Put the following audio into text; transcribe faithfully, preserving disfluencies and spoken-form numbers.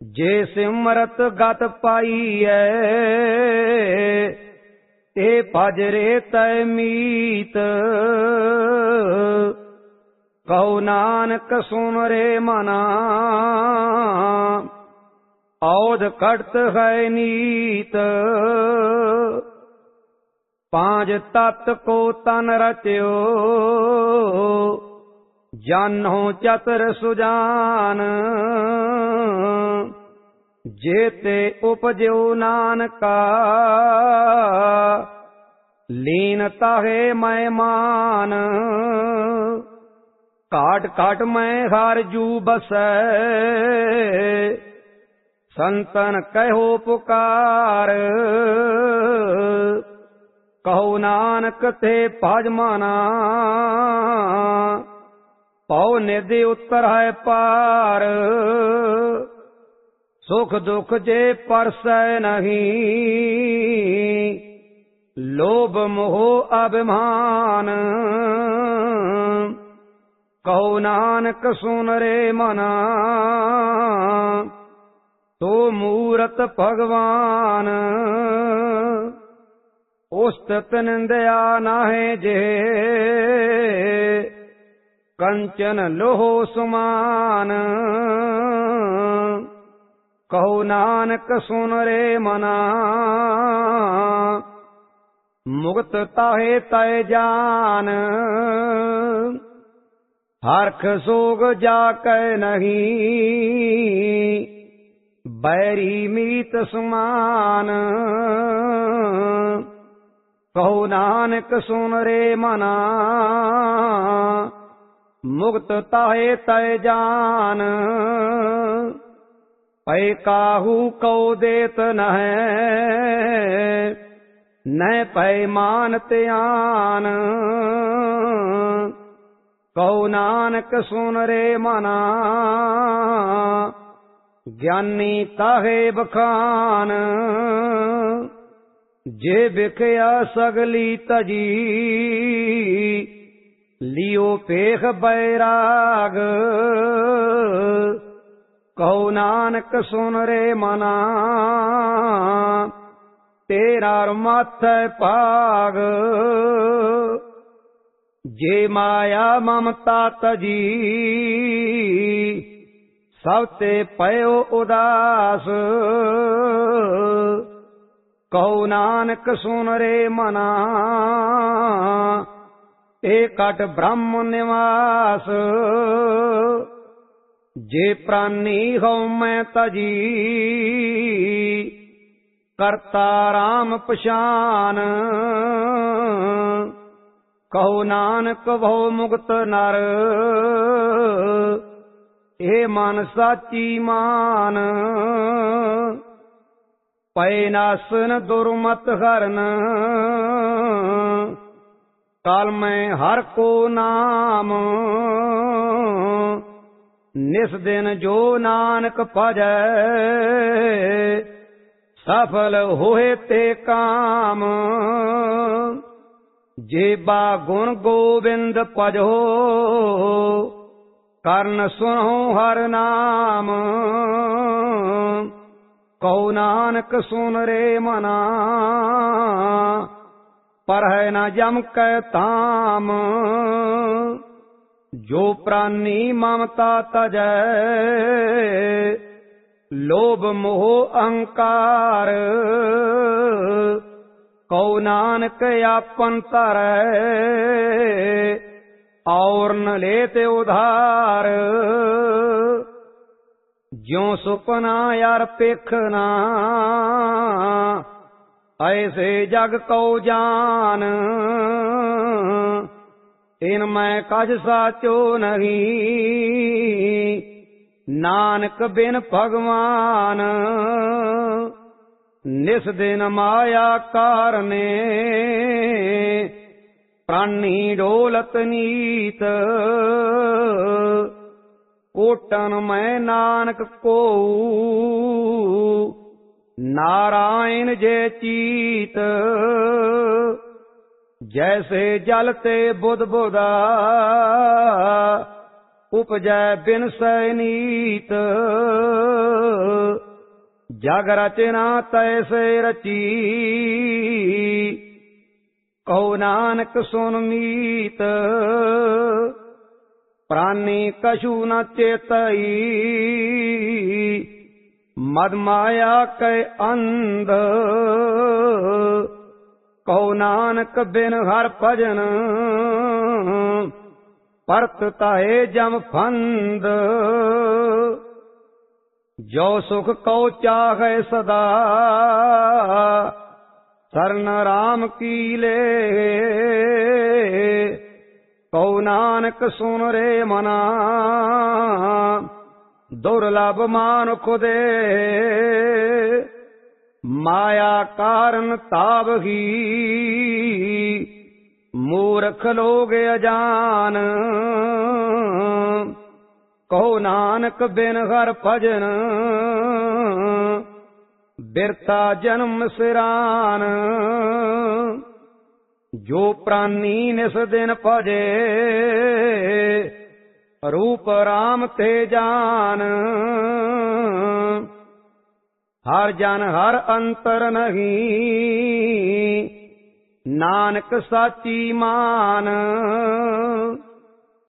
जे सिमरत गत पाईऐ ते भजरे तय मीत। कहो नानक सुन रे मना औध कटत है नीत। पांच तत्त को तन रच्यो जानो चतर सुजान। जेते उपज्यो नानका लीन ताहे मैं मान। काट काट मैं हर जू बसै संतन कहो पुकार। कहो नानक ते भज माना पौ निधि उत्तर है पार। सुख दुख जे परसै नहीं लोभ मोह अभिमान। कहो नानक सुन रे मना तो मूरत भगवान। उस्तत निंदया नाहे जे कंचन लोहो सुमान। कहो नानक सुन रे मना मुक्त ताहे तय जान। हरख सोग जाकै नहीं बैरी मीत समान। कहो नानक सुन रे मना मुक्त ताहे तय जान। पै काहू कौ देत न है न पै मानत आन। कहो नानक सुन रे मना ज्ञानी ताहे बखान। जे बिखया सगली तजी लियो पेख बैराग। कहो नानक सुन रे मना तेरा माथे पाग। जे माया ममता तजी सब ते पयो उदास। कहो नानक सुन रे मना एकट ब्रह्म निवास। जे प्राणी हो मैं तजी करता राम पशान। कहो नानक भव मुक्त नर ए मन साची मान। पै नासन दुर्मत हरन काल में हर को नाम। निस दिन जो नानक भजै सफल होए ते काम। जे बा गुण गोविंद भजो कर्ण सुनो हर नाम। कहो नानक सुन रे मना पर है न जम कै ताम। जो प्राणी ममता तजै लोभ मोह अहंकार। कहो नानक आपन तरै और न लेते उधार। ज्यों सुपना यार पेखना ऐसे जग को जान। इनमें कछ साचो नहीं नानक बिन भगवान। निस दिन माया कारने प्राणी डोलत नीत। कोटन में नानक को नारायण जे चीत। जैसे जलते बुध बुधा उपजै बिन सैनीत। ਜਗ ਰਚਨਾ ਤੈਸੇ ਰਚੀ ਕਹੋ ਨਾਨਕ ਸੁਨ ਮੀਤ ਪ੍ਰਾਨੀ ਕਛੂ ਨ ਚੇਤਈ ਮਦ ਮਾਇਆ ਕੈ ਅੰਧ ਕਹੋ ਨਾਨਕ ਬਿਨ ਹਰ ਭਜਨ ਪਰਤ ਤਾਏ ਜਮ ਫੰਦ ਜੋ ਸੁਖ ਕਉ ਚਾਹੈ ਸਦਾ ਸਰਨ ਰਾਮ ਕੀ ਲੈ ਕਉ ਨਾਨਕ ਸੁਨ ਰੇ ਮਨਾ ਦੁਰਲਭ ਮਾਨੁਖ ਦੇ ਮਾਇਆ ਕਾਰਨ ਤਾਵਹੀ ਮੂਰਖ ਲੋਗ ਅਜਾਨ ਕਹੋ ਨਾਨਕ ਬਿਨ ਹਰ ਭਜਨ ਬਿਰਥਾ ਜਨਮ ਸਿਰਾਨ ਜੋ ਪ੍ਰਾਨੀ ਨਿਸ ਦਿਨ ਭਜੇ ਰੂਪ ਰਾਮ ਤੇ ਜਾਨ ਹਰ ਜਨ ਹਰ ਅੰਤਰ ਨਹੀਂ ਨਾਨਕ ਸਾਚੀ ਮਾਨ